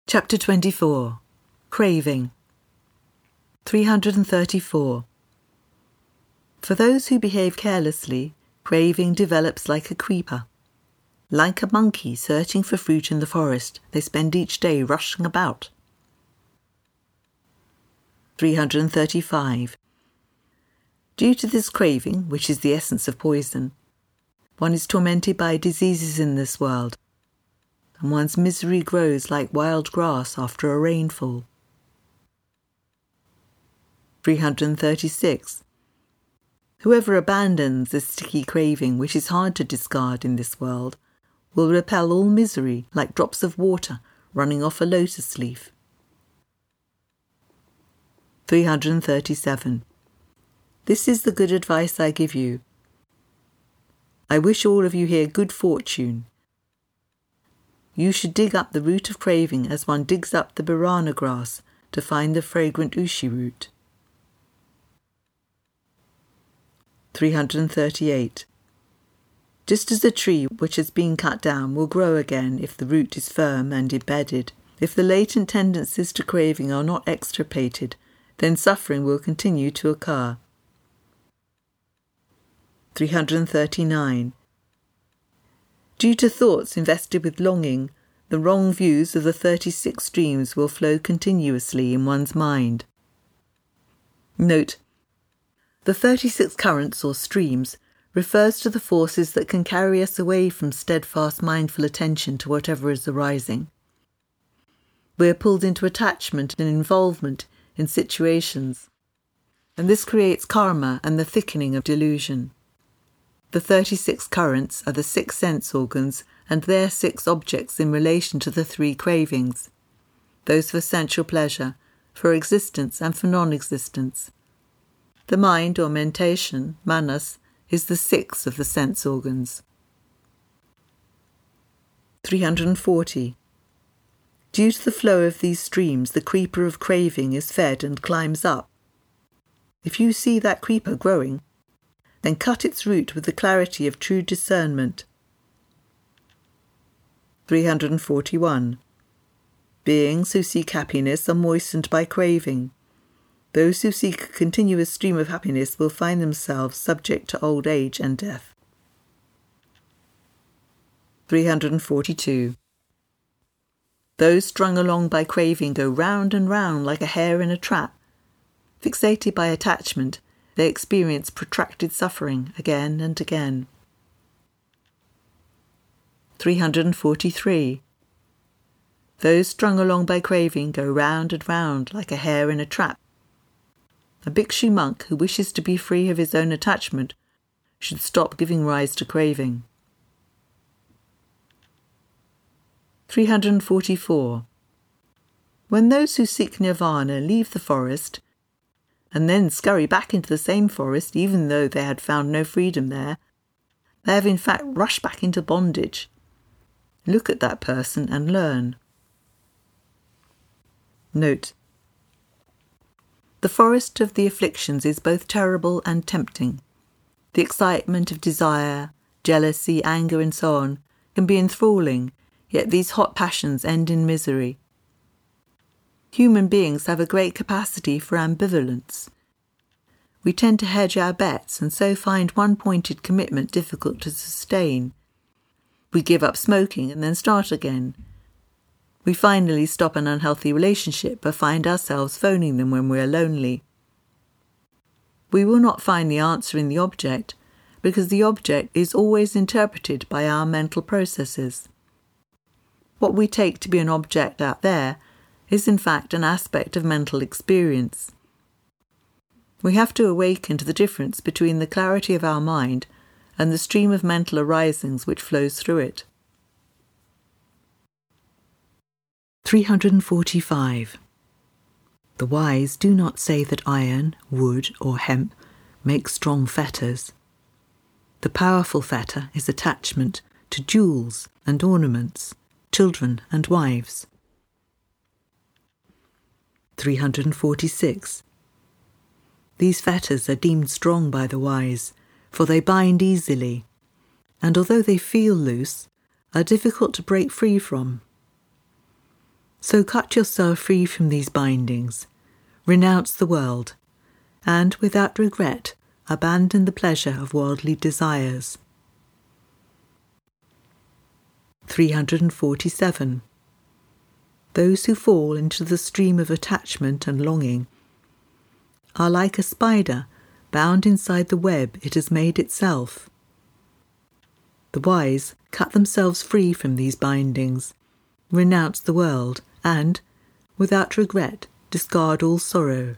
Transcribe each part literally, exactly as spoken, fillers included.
Chapter twenty-four. Craving. three hundred thirty-four. For those who behave carelessly, craving develops like a creeper. Like a monkey searching for fruit in the forest, they spend each day rushing about. three hundred thirty-five. Due to this craving, which is the essence of poison, one is tormented by diseases in this world, and one's misery grows like wild grass after a rainfall. three hundred thirty-six. Whoever abandons this sticky craving, which is hard to discard in this world, will repel all misery like drops of water running off a lotus leaf. three hundred thirty-seven. This is the good advice I give you. I wish all of you here good fortune. You should dig up the root of craving as one digs up the birana grass to find the fragrant ushi root. three hundred thirty-eight. Just as a tree which has been cut down will grow again if the root is firm and embedded, if the latent tendencies to craving are not extirpated, then suffering will continue to occur. three hundred thirty-nine. Due to thoughts invested with longing, the wrong views of the thirty-six streams will flow continuously in one's mind. Note: the thirty-six currents or streams refers to the forces that can carry us away from steadfast mindful attention to whatever is arising. We are pulled into attachment and involvement in situations, and this creates karma and the thickening of delusion. The thirty-six currents are the six sense organs and their six objects in relation to the three cravings, those for sensual pleasure, for existence and for non-existence. The mind or mentation, manas, is the sixth of the sense organs. three hundred forty. Due to the flow of these streams, the creeper of craving is fed and climbs up. If you see that creeper growing, then cut its root with the clarity of true discernment. three hundred forty-one. Beings who seek happiness are moistened by craving. Those who seek a continuous stream of happiness will find themselves subject to old age and death. three hundred forty-two. Those strung along by craving go round and round like a hare in a trap. Fixated by attachment, they experience protracted suffering again and again. three hundred forty-three. Those strung along by craving go round and round like a hare in a trap. A bhikshu monk who wishes to be free of his own attachment should stop giving rise to craving. three hundred forty-four. When those who seek nirvana leave the forest and then scurry back into the same forest even though they had found no freedom there, they have in fact rushed back into bondage. Look at that person and learn. Note: the forest of the afflictions is both terrible and tempting. The excitement of desire, jealousy, anger and so on can be enthralling, yet these hot passions end in misery. Human beings have a great capacity for ambivalence. We tend to hedge our bets and so find one-pointed commitment difficult to sustain. We give up smoking and then start again. We finally stop an unhealthy relationship but find ourselves phoning them when we are lonely. We will not find the answer in the object because the object is always interpreted by our mental processes. What we take to be an object out there is in fact an aspect of mental experience. We have to awaken to the difference between the clarity of our mind and the stream of mental arisings which flows through it. three hundred forty-five. The wise do not say that iron, wood, or hemp make strong fetters. The powerful fetter is attachment to jewels and ornaments, children and wives. three hundred forty-six. These fetters are deemed strong by the wise, for they bind easily, and although they feel loose, are difficult to break free from. So cut yourself free from these bindings, renounce the world, and without regret abandon the pleasure of worldly desires. three hundred forty-seven. Those who fall into the stream of attachment and longing are like a spider bound inside the web it has made itself. The wise cut themselves free from these bindings, renounce the world, and, without regret, discard all sorrow.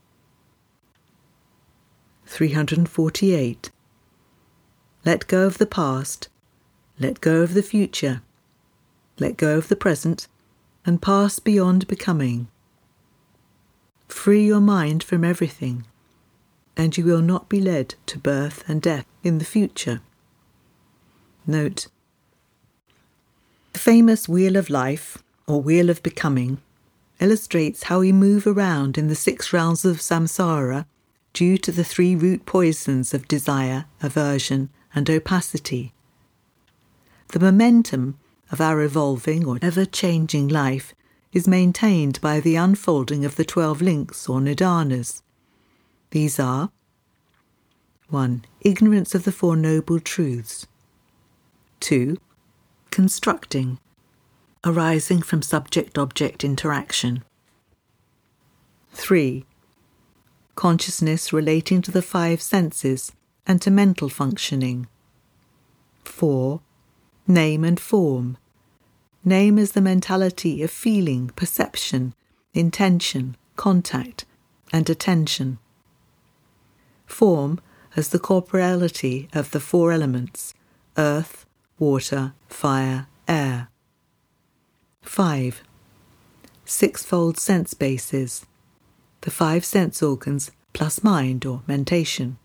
three hundred forty-eight. Let go of the past, let go of the future, let go of the present, and pass beyond becoming. Free your mind from everything, and you will not be led to birth and death in the future. Note: the famous Wheel of Life, or Wheel of Becoming, illustrates how we move around in the six realms of samsara due to the three root poisons of desire, aversion, and opacity. The momentum of our evolving or ever-changing life is maintained by the unfolding of the twelve links or nidanas. These are: one. Ignorance of the Four Noble Truths. two. Constructing, arising from subject-object interaction. three. Consciousness relating to the five senses and to mental functioning. four. Name and form. Name as the mentality of feeling, perception, intention, contact, and attention. Form as the corporeality of the four elements: earth, water, fire, air. five. Sixfold sense bases. The five sense organs plus mind or mentation.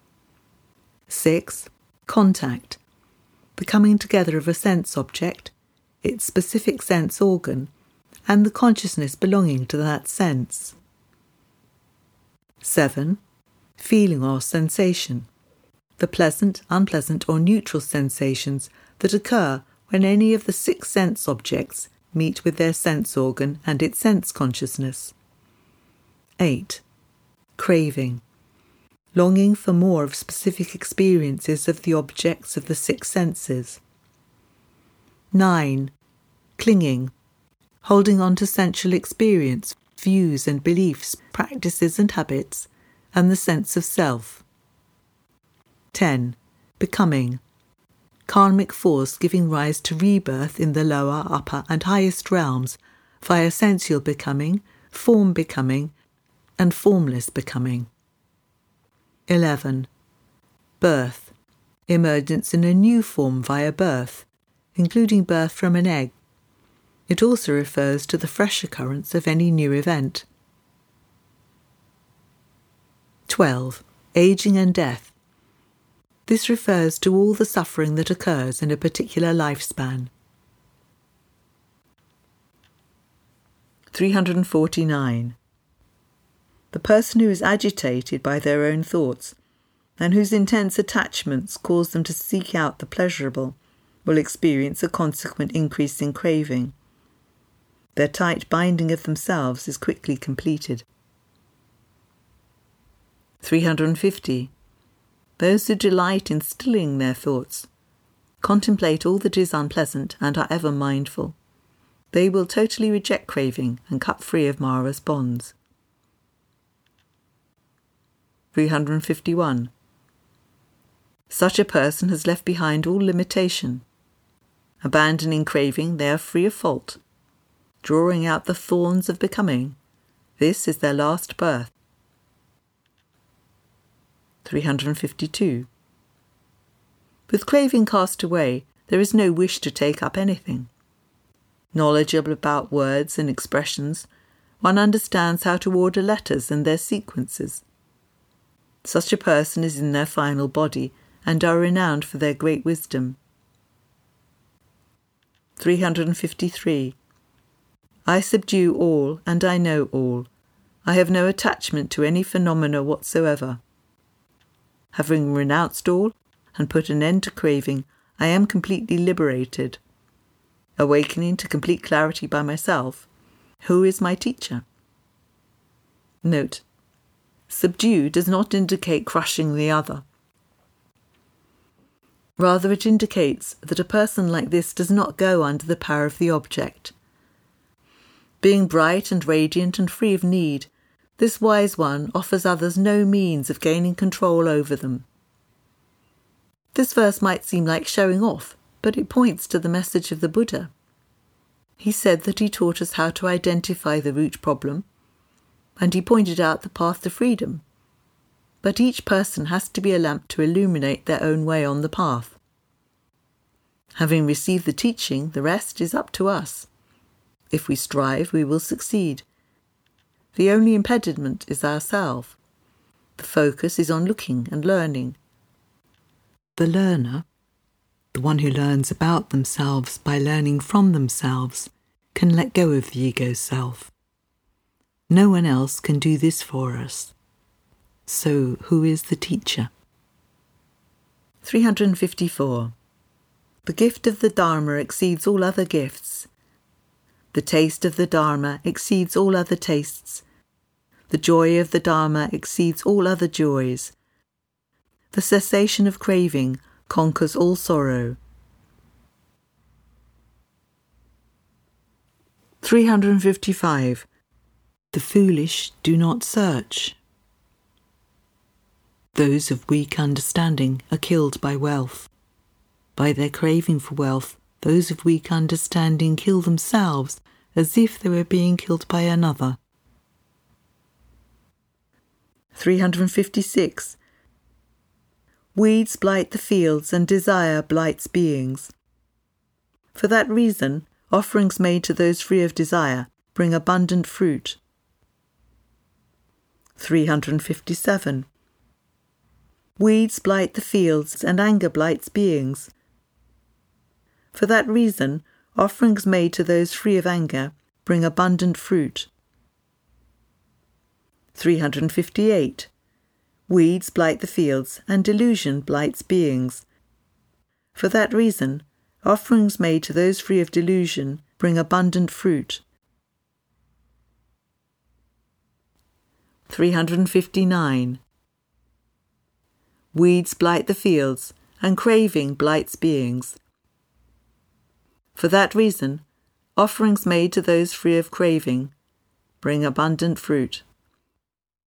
six. Contact. The coming together of a sense object, its specific sense organ, and the consciousness belonging to that sense. seven. Feeling or sensation. The pleasant, unpleasant, or neutral sensations that occur when any of the six sense objects meet with their sense organ and its sense consciousness. eight. Craving. Longing for more of specific experiences of the objects of the six senses. nine. Clinging. Holding on to sensual experience, views and beliefs, practices and habits, and the sense of self. ten. Becoming. Karmic force giving rise to rebirth in the lower, upper and highest realms via sensual becoming, form becoming, and formless becoming. eleven. Birth. Emergence in a new form via birth, including birth from an egg. It also refers to the fresh occurrence of any new event. twelve. Aging and death. This refers to all the suffering that occurs in a particular lifespan. three hundred forty-nine. The person who is agitated by their own thoughts, and whose intense attachments cause them to seek out the pleasurable, will experience a consequent increase in craving. Their tight binding of themselves is quickly completed. three hundred fifty. Those who delight in stilling their thoughts, contemplate all that is unpleasant, and are ever mindful. They will totally reject craving and cut free of Mara's bonds. three hundred fifty-one. Such a person has left behind all limitation. Abandoning craving, they are free of fault. Drawing out the thorns of becoming, this is their last birth. three hundred fifty-two. With craving cast away, there is no wish to take up anything. Knowledgeable about words and expressions, one understands how to order letters and their sequences. Such a person is in their final body and are renowned for their great wisdom. three hundred fifty-three. I subdue all and I know all. I have no attachment to any phenomena whatsoever. Having renounced all and put an end to craving, I am completely liberated. Awakening to complete clarity by myself, Who is my teacher? Note: subdue does not indicate crushing the other. Rather, it indicates that a person like this does not go under the power of the object. Being bright and radiant and free of need, this wise one offers others no means of gaining control over them. This verse might seem like showing off, but it points to the message of the Buddha. He said that he taught us how to identify the root problem, and he pointed out the path to freedom. But each person has to be a lamp to illuminate their own way on the path. Having received the teaching, the rest is up to us. If we strive, we will succeed. The only impediment is ourself. The focus is on looking and learning. The learner, the one who learns about themselves by learning from themselves, can let go of the ego self. No one else can do this for us. So, who is the teacher? three hundred fifty-four. The gift of the Dharma exceeds all other gifts. The taste of the Dharma exceeds all other tastes. The joy of the Dharma exceeds all other joys. The cessation of craving conquers all sorrow. three hundred fifty-five. The foolish do not search. Those of weak understanding are killed by wealth. By their craving for wealth, those of weak understanding kill themselves as if they were being killed by another. three hundred fifty-six. Weeds blight the fields and desire blights beings. For that reason, offerings made to those free of desire bring abundant fruit. three hundred fifty-seven. Weeds blight the fields and anger blights beings. For that reason, offerings made to those free of anger bring abundant fruit. three hundred fifty-eight. Weeds blight the fields and delusion blights beings. For that reason, offerings made to those free of delusion bring abundant fruit. three hundred fifty-nine. Weeds blight the fields, and craving blights beings. For that reason, offerings made to those free of craving bring abundant fruit.